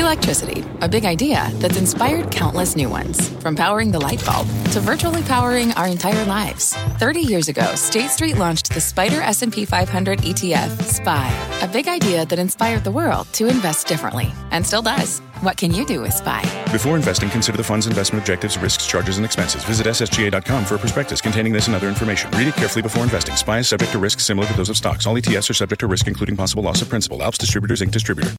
Electricity, a big idea that's inspired countless new ones. From powering the light bulb to virtually powering our entire lives. 30 years ago, State Street launched the SPDR S&P 500 ETF, SPY. A big idea that inspired the world to invest differently. And still does. What can you do with SPY? Before investing, consider the fund's investment objectives, risks, charges, and expenses. Visit ssga.com for a prospectus containing this and other information. Read it carefully before investing. SPY is subject to risks similar to those of stocks. All ETFs are subject to risk, including possible loss of principal. Alps Distributors, Inc. Distributor.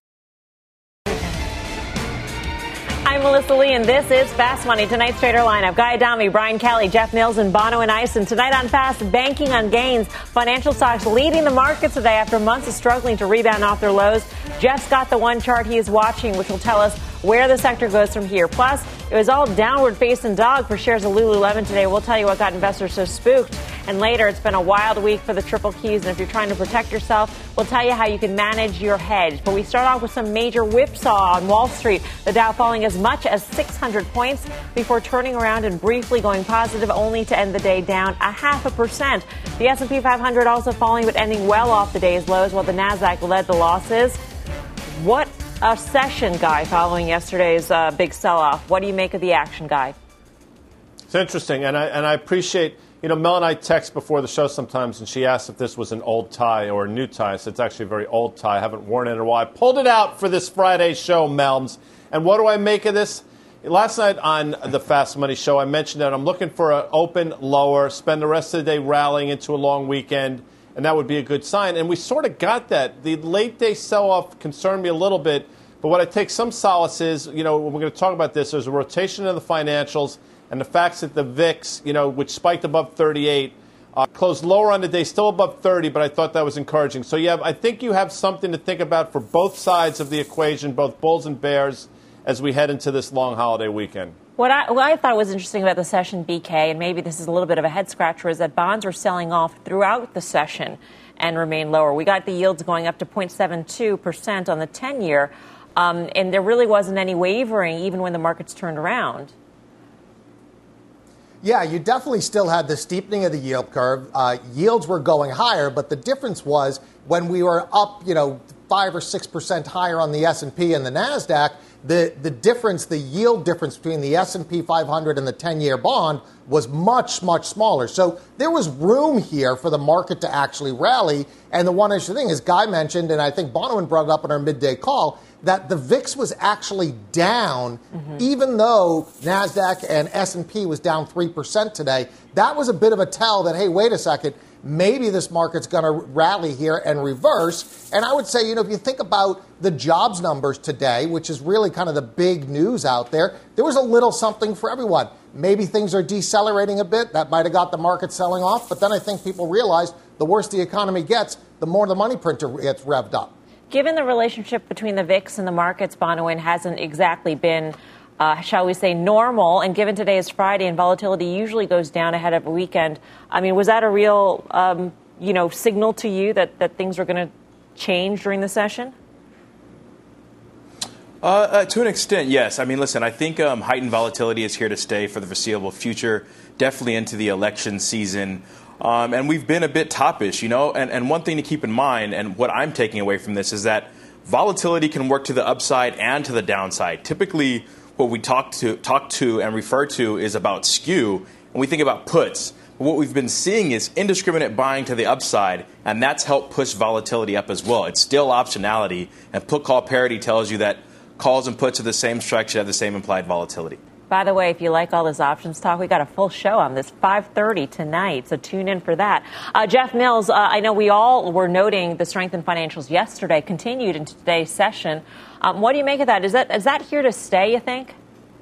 I'm Melissa Lee, and this is Fast Money. Tonight's trader lineup: Guy Adami, Brian Kelly, Jeff Mills, and Bono and Ice. And tonight on Fast, banking on gains. Financial stocks leading the markets today after months of struggling to rebound off their lows. Jeff's got the one chart he is watching, which will tell us where the sector goes from here. Plus, it was all downward facing dog for shares of Lululemon today. We'll tell you what got investors so spooked. And later, it's been a wild week for the Triple Qs. And if you're trying to protect yourself, we'll tell you how you can manage your hedge. But we start off with some major whipsaw on Wall Street. The Dow falling as much as 600 points before turning around and briefly going positive, only to end the day down 0.5%. The S&P 500 also falling, but ending well off the day's lows, while the Nasdaq led the losses. What a session, Guy, following yesterday's big sell-off. What do you make of the action, Guy? It's interesting, and I appreciate, Mel and I text before the show sometimes, and she asked if this was an old tie or a new tie. So it's actually a very old tie. I haven't worn it in a while. I pulled it out for this Friday show, Melms. And what do I make of this? Last night on the Fast Money show, I mentioned that I'm looking for an open lower, spend the rest of the day rallying into a long weekend, and that would be a good sign. And we sort of got that. The late-day sell-off concerned me a little bit, but what I take some solace is, we're going to talk about this. There's a rotation of the financials, and the fact that the VIX, which spiked above 38, closed lower on the day, still above 30, but I thought that was encouraging. So, I think you have something to think about for both sides of the equation, both bulls and bears, as we head into this long holiday weekend. What I thought was interesting about the session, BK, and maybe this is a little bit of a head-scratcher, is that bonds were selling off throughout the session and remain lower. We got the yields going up to 0.72% on the 10-year, and there really wasn't any wavering even when the markets turned around. Yeah, you definitely still had the steepening of the yield curve. Yields were going higher, but the difference was when we were up, 5 or 6% higher on the S&P and the NASDAQ, the difference, the yield difference between the S&P 500 and the 10-year bond was much, much smaller. So there was room here for the market to actually rally. And the one interesting thing is, Guy mentioned, and I think Bonawyn brought it up in our midday call, that the VIX was actually down, even though NASDAQ and S&P was down 3% today. That was a bit of a tell that, hey, wait a second, maybe this market's going to rally here and reverse. And I would say, if you think about the jobs numbers today, which is really kind of the big news out there, there was a little something for everyone. Maybe things are decelerating a bit. That might have got the market selling off. But then I think people realized the worse the economy gets, the more the money printer gets revved up. Given the relationship between the VIX and the markets, Bonawyn, hasn't exactly been, shall we say, normal. And given today is Friday and volatility usually goes down ahead of a weekend, I mean, was that a real, signal to you that things were going to change during the session? To an extent, yes. I mean, listen, I think heightened volatility is here to stay for the foreseeable future, definitely into the election season. And we've been a bit toppish, and one thing to keep in mind, and what I'm taking away from this, is that volatility can work to the upside and to the downside. Typically, what we talk to and refer to is about skew, and we think about puts. But what we've been seeing is indiscriminate buying to the upside, and that's helped push volatility up as well. It's still optionality, and put-call parity tells you that calls and puts are the same strike should have the same implied volatility. By the way, if you like all this options talk, we got a full show on this, 5:30 tonight, so tune in for that. Jeff Mills, I know we all were noting the strength in financials yesterday, continued into today's session. What do you make of that? Is that here to stay, you think?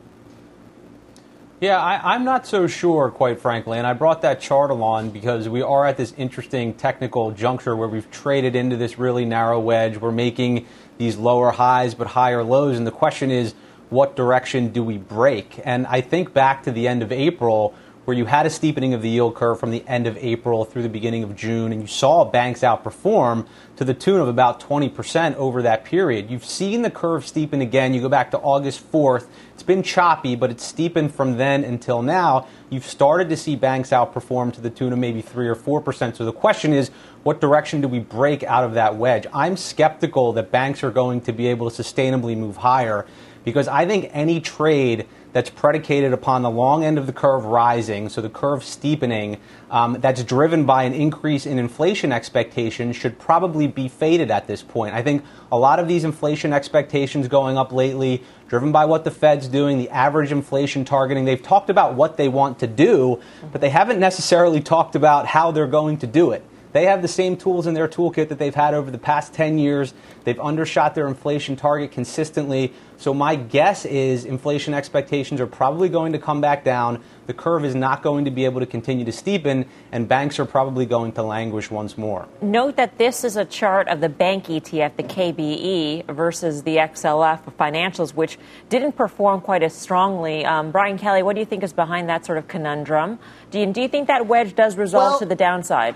Yeah, I'm not so sure, quite frankly, and I brought that chart along because we are at this interesting technical juncture where we've traded into this really narrow wedge. We're making these lower highs but higher lows, and the question is, what direction do we break? And I think back to the end of April where you had a steepening of the yield curve from the end of April through the beginning of June, and you saw banks outperform to the tune of about 20% over that period. You've seen the curve steepen again. You go back to August 4th. It's been choppy, but it's steepened from then until now. You've started to see banks outperform to the tune of maybe 3 or 4%. So the question is, what direction do we break out of that wedge? I'm skeptical that banks are going to be able to sustainably move higher, because I think any trade that's predicated upon the long end of the curve rising, so the curve steepening, that's driven by an increase in inflation expectations should probably be faded at this point. I think a lot of these inflation expectations going up lately, driven by what the Fed's doing, the average inflation targeting, they've talked about what they want to do, but they haven't necessarily talked about how they're going to do it. They have the same tools in their toolkit that they've had over the past 10 years. They've undershot their inflation target consistently. So my guess is inflation expectations are probably going to come back down. The curve is not going to be able to continue to steepen, and banks are probably going to languish once more. Note that this is a chart of the bank ETF, the KBE, versus the XLF financials, which didn't perform quite as strongly. Brian Kelly, what do you think is behind that sort of conundrum? Do you think that wedge does resolve to the downside?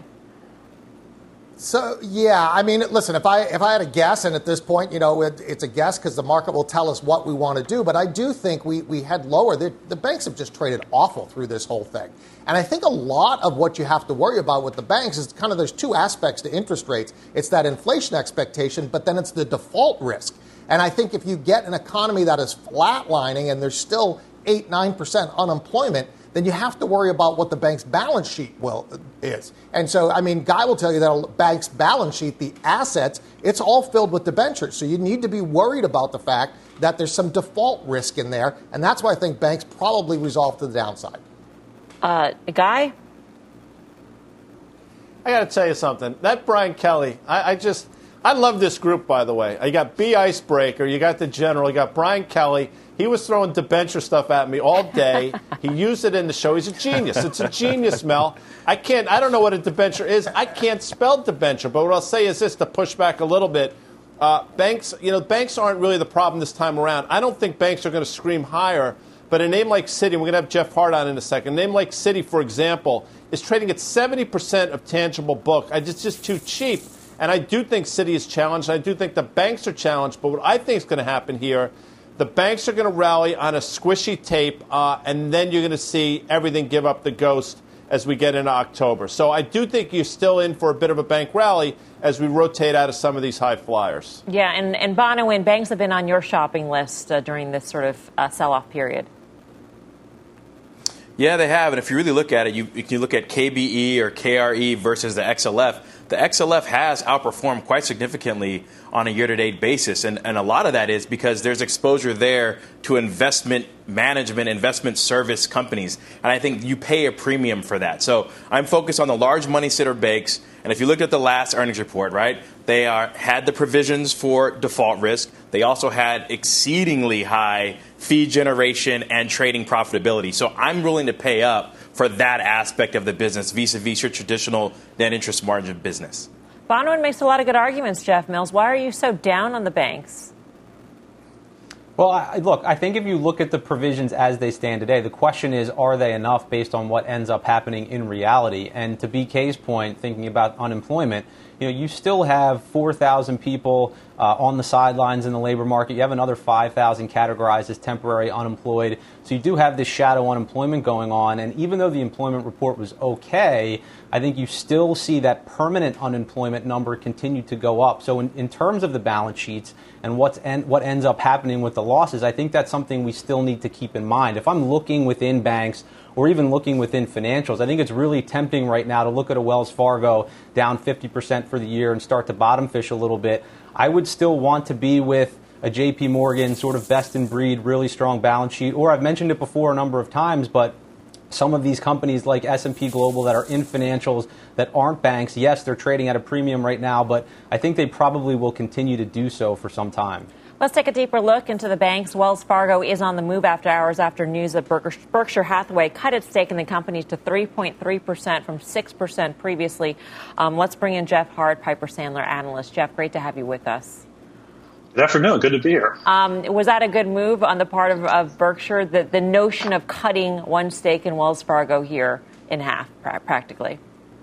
So, yeah, I mean, listen, if I had a guess, and at this point, it's a guess because the market will tell us what we want to do, but I do think we head lower. The banks have just traded awful through this whole thing. And I think a lot of what you have to worry about with the banks is kind of there's two aspects to interest rates. It's that inflation expectation, but then it's the default risk. And I think if you get an economy that is flatlining and there's still 8-9% unemployment, then you have to worry about what the bank's balance sheet is. And so, I mean, Guy will tell you that a bank's balance sheet, the assets, it's all filled with debentures. So you need to be worried about the fact that there's some default risk in there. And that's why I think banks probably resolve to the downside. Guy? I got to tell you something. That Brian Kelly, I love this group, by the way. You got B. Icebreaker, you got the General, you got Brian Kelly. He was throwing debenture stuff at me all day. He used it in the show. He's a genius. It's a genius, Mel. I don't know what a debenture is. I can't spell debenture. But what I'll say is this, to push back a little bit. Banks aren't really the problem this time around. I don't think banks are going to scream higher. But a name like Citi, and we're going to have Jeff Hart on in a second, a name like Citi, for example, is trading at 70% of tangible book. It's just too cheap. And I do think Citi is challenged. I do think the banks are challenged. But what I think is going to happen here, the banks are going to rally on a squishy tape, and then you're going to see everything give up the ghost as we get into October. So I do think you're still in for a bit of a bank rally as we rotate out of some of these high flyers. Yeah, and Bonawyn, banks have been on your shopping list during this sort of sell-off period. Yeah, they have. And if you really look at it, you can look at KBE or KRE versus the XLF. The XLF has outperformed quite significantly on a year-to-date basis. And a lot of that is because there's exposure there to investment management, investment service companies. And I think you pay a premium for that. So I'm focused on the large money sitter banks. And if you looked at the last earnings report, right, they had the provisions for default risk. They also had exceedingly high fee generation and trading profitability. So I'm willing to pay up for that aspect of the business vis-a-vis your traditional net interest margin business. Bonawyn makes a lot of good arguments, Jeff Mills. Why are you so down on the banks? Well, I think if you look at the provisions as they stand today, the question is, are they enough based on what ends up happening in reality? And to BK's point, thinking about unemployment, you still have 4,000 people on the sidelines in the labor market. You have another 5,000 categorized as temporary unemployed. So you do have this shadow unemployment going on. And even though the employment report was okay, I think you still see that permanent unemployment number continue to go up. So in terms of the balance sheets and what ends up happening with the losses, I think that's something we still need to keep in mind. If I'm looking within banks or even looking within financials, I think it's really tempting right now to look at a Wells Fargo down 50% for the year and start to bottom fish a little bit. I would still want to be with a JP Morgan, sort of best in breed, really strong balance sheet. Or I've mentioned it before a number of times, but some of these companies like S&P Global that are in financials that aren't banks, yes, they're trading at a premium right now, but I think they probably will continue to do so for some time. Let's take a deeper look into the banks. Wells Fargo is on the move after hours after news that Berkshire Hathaway cut its stake in the company to 3.3% from 6% previously. Let's bring in Jeff Hart, Piper Sandler analyst. Jeff, great to have you with us. Good afternoon. Good to be here. Was that a good move on the part of Berkshire, the notion of cutting one stake in Wells Fargo here in half, practically?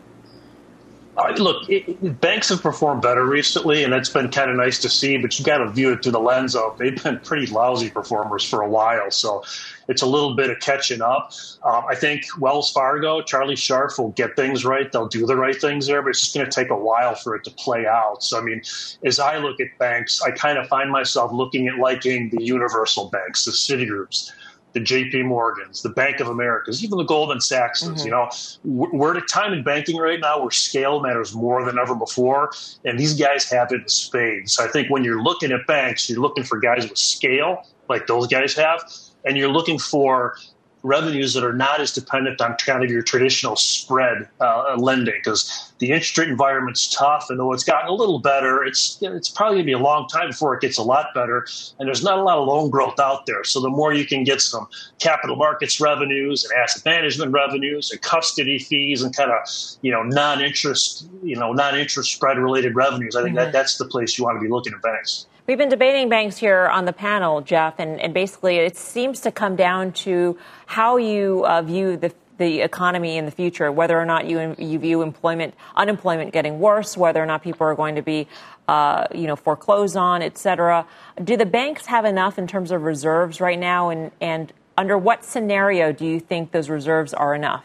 Look, banks have performed better recently, and that's been kind of nice to see, but you got to view it through the lens of they've been pretty lousy performers for a while. So it's a little bit of catching up. I think Wells Fargo, Charlie Scharf will get things right. They'll do the right things there, but it's just going to take a while for it to play out. So, I mean, as I look at banks, I kind of find myself looking at liking the universal banks, the Citigroups, the JP Morgans, the Bank of Americas, even the Goldman Sachses. Mm-hmm. You know, we're at a time in banking right now where scale matters more than ever before, and these guys have it in spades. So I think when you're looking at banks, you're looking for guys with scale like those guys have, and you're looking for revenues that are not as dependent on kind of your traditional spread lending, because the interest rate environment's tough. And though it's gotten a little better, it's probably going to be a long time before it gets a lot better. And there's not a lot of loan growth out there. So the more you can get some capital markets revenues and asset management revenues and custody fees and kind of, non-interest spread related revenues, I think that's the place you want to be looking at banks. We've been debating banks here on the panel, Jeff, and basically it seems to come down to how you view the economy in the future, whether or not you view unemployment getting worse, whether or not people are going to be, foreclosed on, et cetera. Do the banks have enough in terms of reserves right now, and under what scenario do you think those reserves are enough?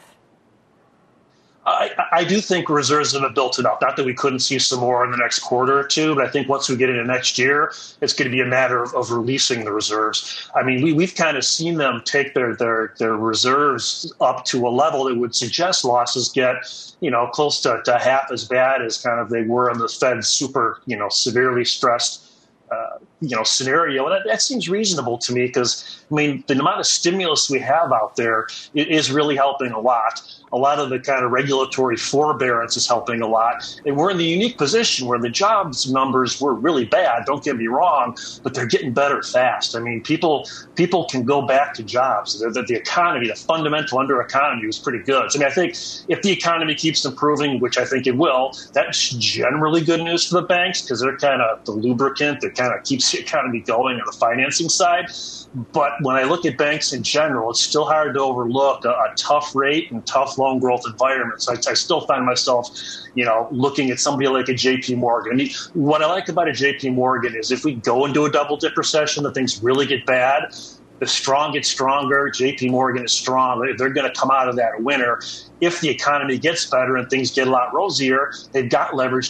I do think reserves have been built enough. Not that we couldn't see some more in the next quarter or two, but I think once we get into next year, it's going to be a matter of releasing the reserves. I mean, we've kind of seen them take their reserves up to a level that would suggest losses get, close to half as bad as kind of they were in the Fed's super, severely stressed scenario. And that seems reasonable to me because, I mean, the amount of stimulus we have out there is really helping a lot. A lot of the kind of regulatory forbearance is helping a lot. And we're in the unique position where the jobs numbers were really bad, don't get me wrong, but they're getting better fast. I mean, people can go back to jobs. The economy, the fundamental under economy was pretty good. So, I mean, I think if the economy keeps improving, which I think it will, that's generally good news for the banks because they're kind of the lubricant that kind of keeps the economy going on the financing side. But when I look at banks in general, it's still hard to overlook a tough rate and tough loan growth environment. So I still find myself, looking at somebody like a JP Morgan. I mean, what I like about a JP Morgan is if we go into a double dip recession, the things really get bad. The strong get stronger. JP Morgan is strong. They're going to come out of that a winner. If the economy gets better and things get a lot rosier, they've got leverage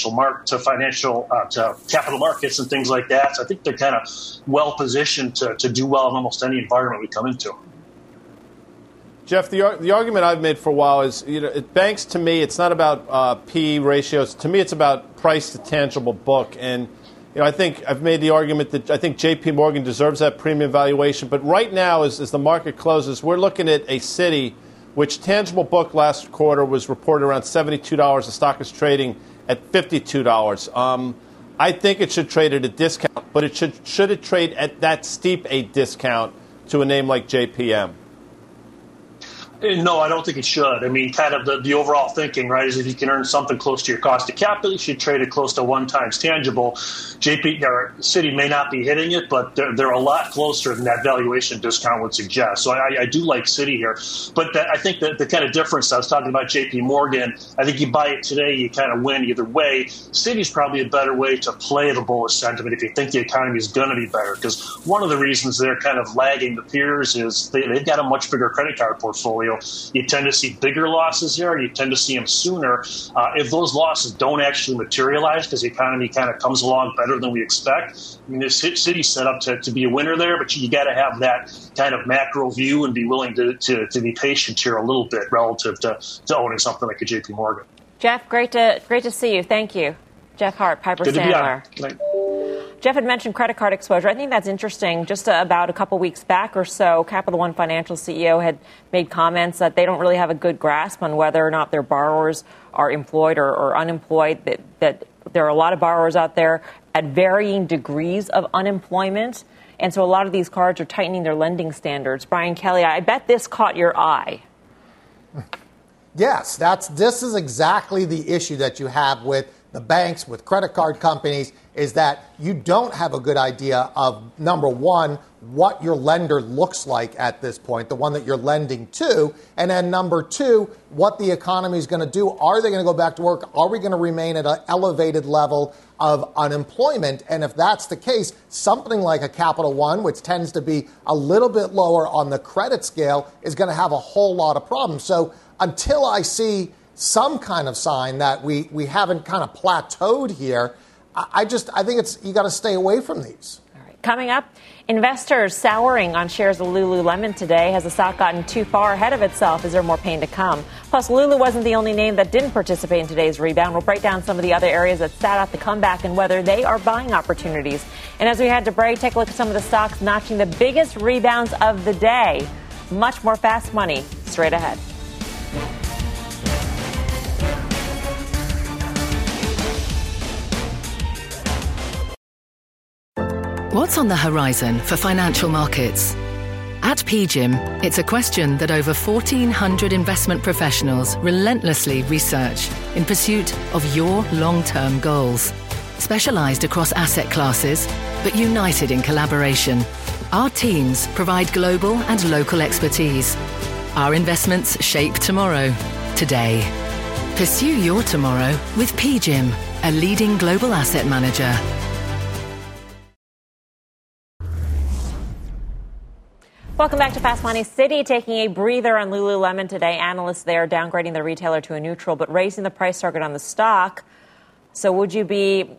to capital markets and things like that. So I think they're kind of well positioned to do well in almost any environment we come into. Jeff, the argument I've made for a while is, banks, to me, it's not about P/E ratios. To me, it's about price to tangible book. And I think I've made the argument that I think J.P. Morgan deserves that premium valuation. But right now, as the market closes, we're looking at a Citi, which tangible book last quarter was reported around $72. The stock is trading at $52. I think it should trade at a discount, but should it trade at that steep a discount to a name like JPM? No, I don't think it should. I mean, kind of the overall thinking, right, is if you can earn something close to your cost of capital, you should trade it close to 1 times tangible. Citi may not be hitting it, but they're a lot closer than that valuation discount would suggest. So I do like Citi here. But I think that the kind of difference, I was talking about JP Morgan, I think you buy it today, you kind of win either way. Citi's probably a better way to play the bullish sentiment if you think the economy is going to be better. Because one of the reasons they're kind of lagging the peers is they've got a much bigger credit card portfolio. You tend to see bigger losses here, and you tend to see them sooner. If those losses don't actually materialize because the economy kind of comes along better than we expect, I mean, this Citi's set up to be a winner there, but you got to have that kind of macro view and be willing to be patient here a little bit relative to owning something like a JP Morgan. Jeff, great to see you. Thank you. Jeff Hart, Piper Sandler. Jeff had mentioned credit card exposure. I think that's interesting. Just about a couple weeks back or so, Capital One Financial CEO had made comments that they don't really have a good grasp on whether or not their borrowers are employed or unemployed, that there are a lot of borrowers out there at varying degrees of unemployment. And so a lot of these cards are tightening their lending standards. Brian Kelly, I bet this caught your eye. Yes, this is exactly the issue that you have with the banks, with credit card companies, is that you don't have a good idea of, number one, what your lender looks like at this point, the one that you're lending to, and then number two, what the economy is going to do. Are they going to go back to work? Are we going to remain at an elevated level of unemployment? And if that's the case, something like a Capital One, which tends to be a little bit lower on the credit scale, is going to have a whole lot of problems. So until I see some kind of sign that we haven't kind of plateaued here, I think you got to stay away from these. All right. Coming up, investors souring on shares of Lululemon today. Has the stock gotten too far ahead of itself? Is there more pain to come? Plus, Lulu wasn't the only name that didn't participate in today's rebound. We'll break down some of the other areas that sat out the comeback and whether they are buying opportunities. And as we head to break, take a look at some of the stocks notching the biggest rebounds of the day. Much more Fast Money straight ahead. What's on the horizon for financial markets? At PGIM, it's a question that over 1,400 investment professionals relentlessly research in pursuit of your long-term goals. Specialized across asset classes, but united in collaboration, our teams provide global and local expertise. Our investments shape tomorrow, today. Pursue your tomorrow with PGIM, a leading global asset manager. Welcome back to Fast Money. Citi taking a breather on Lululemon today. Analysts there downgrading the retailer to a neutral, but raising the price target on the stock. So would you be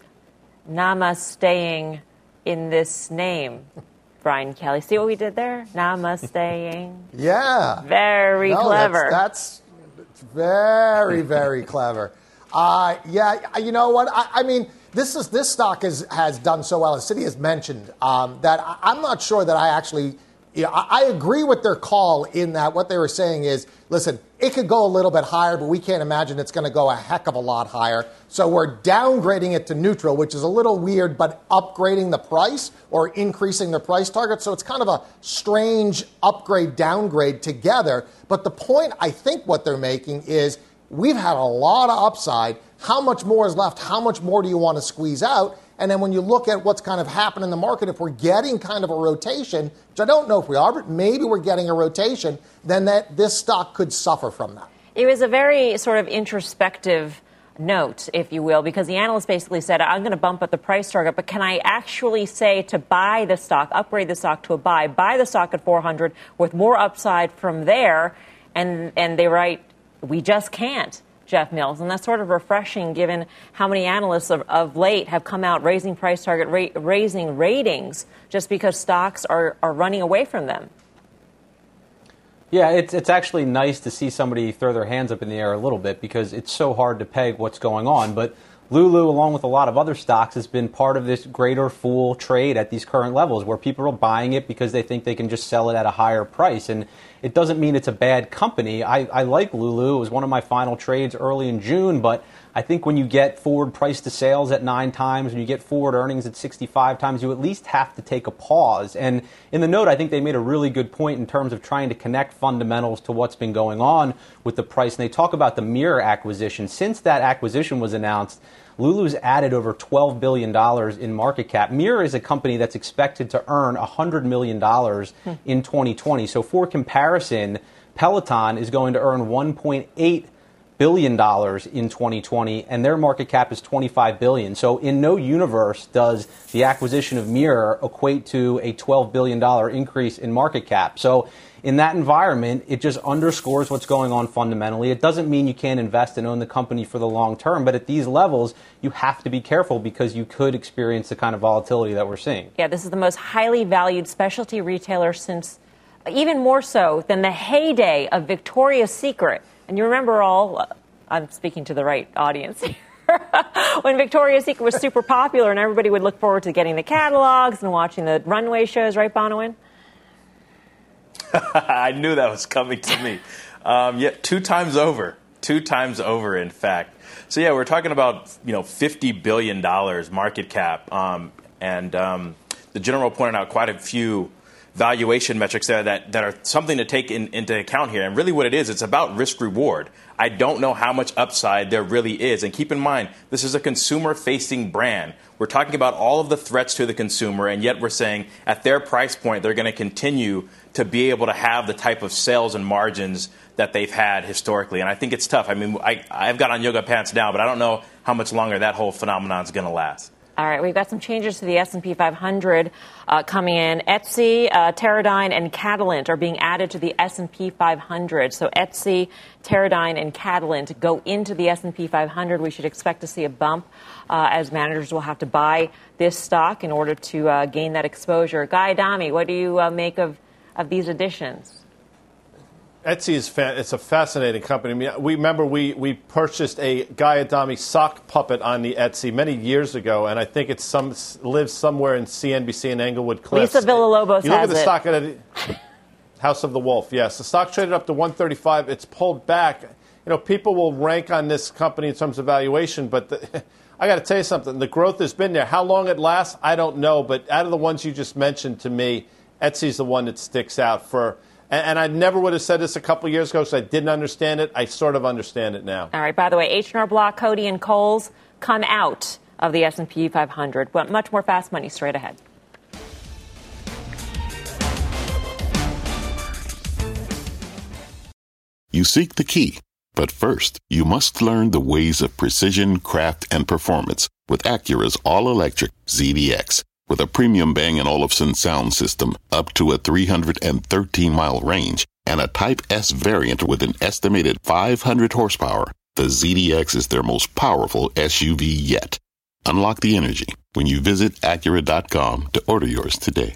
namasteing in this name, Brian Kelly? See what we did there? Namasteing. Yeah. Very clever. That's very, very clever. Yeah, you know what? I mean, this stock has done so well, as Citi has mentioned, that I'm not sure that I actually... Yeah, I agree with their call in that what they were saying is, listen, it could go a little bit higher, but we can't imagine it's going to go a heck of a lot higher. So we're downgrading it to neutral, which is a little weird, but upgrading the price or increasing their price target. So it's kind of a strange upgrade, downgrade together. But the point, I think what they're making is we've had a lot of upside. How much more is left? How much more do you want to squeeze out? And then when you look at what's kind of happened in the market, if we're getting kind of a rotation, which I don't know if we are, but maybe we're getting a rotation, then this stock could suffer from that. It was a very sort of introspective note, if you will, because the analyst basically said, I'm going to bump up the price target, but can I actually say to buy the stock, upgrade the stock to a buy the stock at 400 with more upside from there? And they write, we just can't. Jeff Mills, and that's sort of refreshing given how many analysts of late have come out raising price target, raising ratings just because stocks are running away from them. Yeah, it's actually nice to see somebody throw their hands up in the air a little bit because it's so hard to peg what's going on. But Lulu, along with a lot of other stocks, has been part of this greater fool trade at these current levels where people are buying it because they think they can just sell it at a higher price. And it doesn't mean it's a bad company. I like Lulu. It was one of my final trades early in June, but I think when you get forward price to sales at 9 times and you get forward earnings at 65 times, you at least have to take a pause. And in the note, I think they made a really good point in terms of trying to connect fundamentals to what's been going on with the price. And they talk about the Mirror acquisition. Since that acquisition was announced, Lulu's added over $12 billion in market cap. Mirror is a company that's expected to earn $100 million in 2020. So for comparison, Peloton is going to earn $1.8 billion in 2020, and their market cap is $25 billion. So in no universe does the acquisition of Mirror equate to a $12 billion increase in market cap. So in that environment, it just underscores what's going on fundamentally. It doesn't mean you can't invest and own the company for the long term, but at these levels, you have to be careful because you could experience the kind of volatility that we're seeing. Yeah, this is the most highly valued specialty retailer since, even more so than the heyday of Victoria's Secret. And you remember I'm speaking to the right audience here. When Victoria's Secret was super popular and everybody would look forward to getting the catalogs and watching the runway shows, right, Bonawyn? I knew that was coming to me. Yeah, 2 times over. 2 times over, in fact. So, yeah, we're talking about, $50 billion market cap. And the general pointed out quite a few valuation metrics there that are something to take into account here. And really what it is, it's about risk reward. I don't know how much upside there really is. And keep in mind, this is a consumer-facing brand. We're talking about all of the threats to the consumer, and yet we're saying at their price point, they're going to continue to be able to have the type of sales and margins that they've had historically. And I think it's tough. I mean, I've got on yoga pants now, but I don't know how much longer that whole phenomenon is going to last. All right, we've got some changes to the S&P 500 coming in. Etsy, Teradyne, and Catalent are being added to the S&P 500. So Etsy, Teradyne, and Catalent go into the S&P 500. We should expect to see a bump as managers will have to buy this stock in order to gain that exposure. Guy Adami, what do you make of these additions? Etsy it's a fascinating company. I mean, we purchased a Guy Adami sock puppet on the Etsy many years ago, and I think lives somewhere in CNBC in Englewood Cliffs. Lisa Villalobos has it. You look at the stock at House of the Wolf. Yes, the stock traded up to 135. It's pulled back. People will rank on this company in terms of valuation, but I got to tell you something. The growth has been there. How long it lasts, I don't know. But out of the ones you just mentioned to me, Etsy's the one that sticks out for. And I never would have said this a couple of years ago because I didn't understand it. I sort of understand it now. All right. By the way, H&R Block, Coty, and Kohl's come out of the S&P 500. But much more fast money straight ahead. You seek the key, but first, you must learn the ways of precision, craft, and performance with Acura's all-electric ZDX. With a premium Bang & Olufsen sound system up to a 313-mile range and a Type S variant with an estimated 500 horsepower, the ZDX is their most powerful SUV yet. Unlock the energy when you visit Acura.com to order yours today.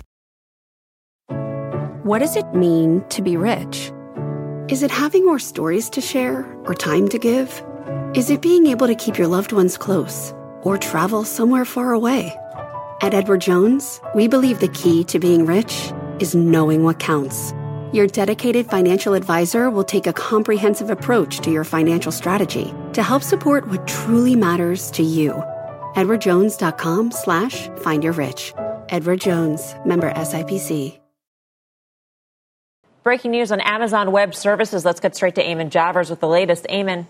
What does it mean to be rich? Is it having more stories to share or time to give? Is it being able to keep your loved ones close or travel somewhere far away? At Edward Jones, we believe the key to being rich is knowing what counts. Your dedicated financial advisor will take a comprehensive approach to your financial strategy to help support what truly matters to you. EdwardJones.com/findyourrich. Edward Jones, member SIPC. Breaking news on Amazon Web Services. Let's get straight to Eamon Javers with the latest. Eamon.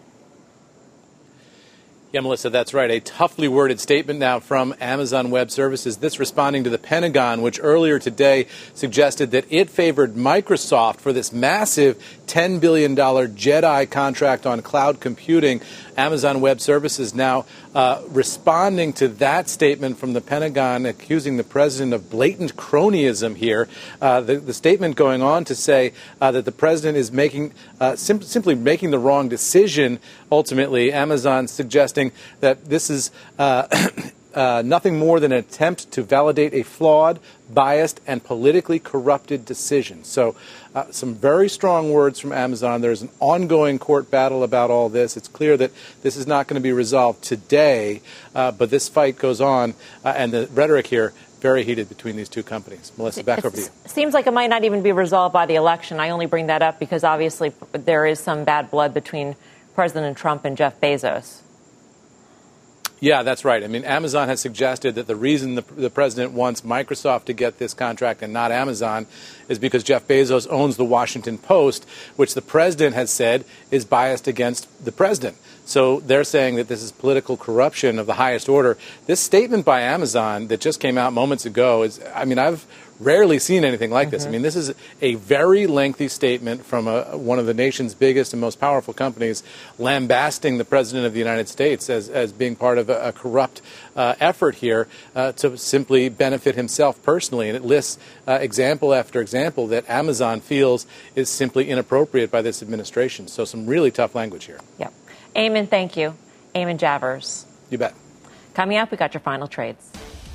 Yeah, Melissa, that's right. A toughly worded statement now from Amazon Web Services. This responding to the Pentagon, which earlier today suggested that it favored Microsoft for this massive $10 billion JEDI contract on cloud computing. Amazon Web Services now responding to that statement from the Pentagon, accusing the president of blatant cronyism here. The statement going on to say that the president is making simply making the wrong decision. Ultimately, Amazon suggesting that this is nothing more than an attempt to validate a flawed, biased, and politically corrupted decision. So some very strong words from Amazon. There's an ongoing court battle about all this. It's clear that this is not going to be resolved today, but this fight goes on, and the rhetoric here very heated between these two companies. Melissa, back over to you. Seems like it might not even be resolved by the election. I only bring that up because obviously there is some bad blood between President Trump and Jeff Bezos. Yeah, that's right. I mean, Amazon has suggested that the reason the president wants Microsoft to get this contract and not Amazon is because Jeff Bezos owns the Washington Post, which the president has said is biased against the president. So they're saying that this is political corruption of the highest order. This statement by Amazon that just came out moments ago is, I mean, I've rarely seen anything like this. I mean, this is a very lengthy statement from one of the nation's biggest and most powerful companies lambasting the president of the United States as being part of a corrupt effort here to simply benefit himself personally. And it lists example after example that Amazon feels is simply inappropriate by this administration. So some really tough language here. Yep. Eamon, thank you. Eamon Javers. You bet. Coming up, we got your final trades.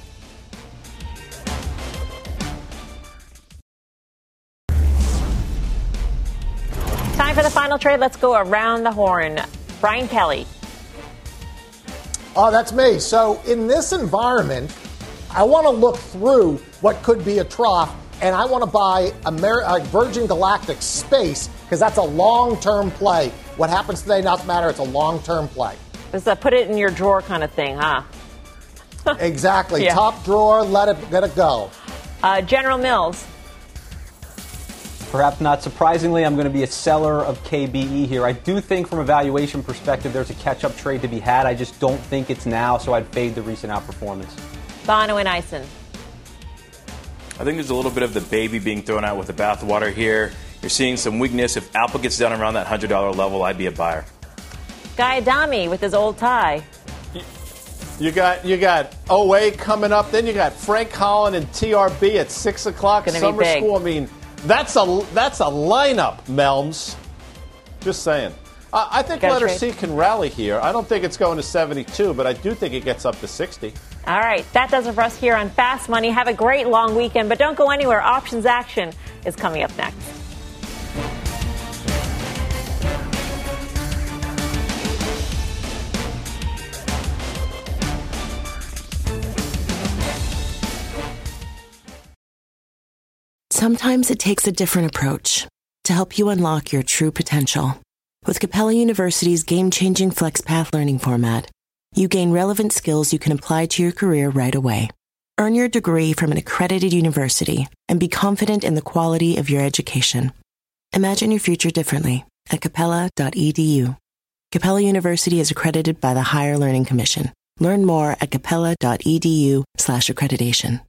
Time for the final trade. Let's go around the horn. Brian Kelly. Oh, that's me. So in this environment, I want to look through what could be a trough, and I want to buy Virgin Galactic Space because that's a long-term play. What happens today doesn't matter. It's a long-term play. It's a put it in your drawer kind of thing, huh? Exactly. Yeah. Top drawer, let it go. General Mills. Perhaps not surprisingly, I'm going to be a seller of KBE here. I do think from a valuation perspective there's a catch-up trade to be had. I just don't think it's now, so I'd fade the recent outperformance. Bono and Eisen. I think there's a little bit of the baby being thrown out with the bathwater here. You're seeing some weakness. If Apple gets down around that $100 level, I'd be a buyer. Guy Adami with his old tie. You got OA coming up. Then you got Frank Holland and TRB at 6 o'clock. Summer school. I mean, that's a lineup, Melms. Just saying. I think letter C can rally here. I don't think it's going to 72, but I do think it gets up to 60. All right, that does it for us here on Fast Money. Have a great long weekend, but don't go anywhere. Options action is coming up next. Sometimes it takes a different approach to help you unlock your true potential. With Capella University's game-changing FlexPath learning format, you gain relevant skills you can apply to your career right away. Earn your degree from an accredited university and be confident in the quality of your education. Imagine your future differently at capella.edu. Capella University is accredited by the Higher Learning Commission. Learn more at capella.edu/accreditation.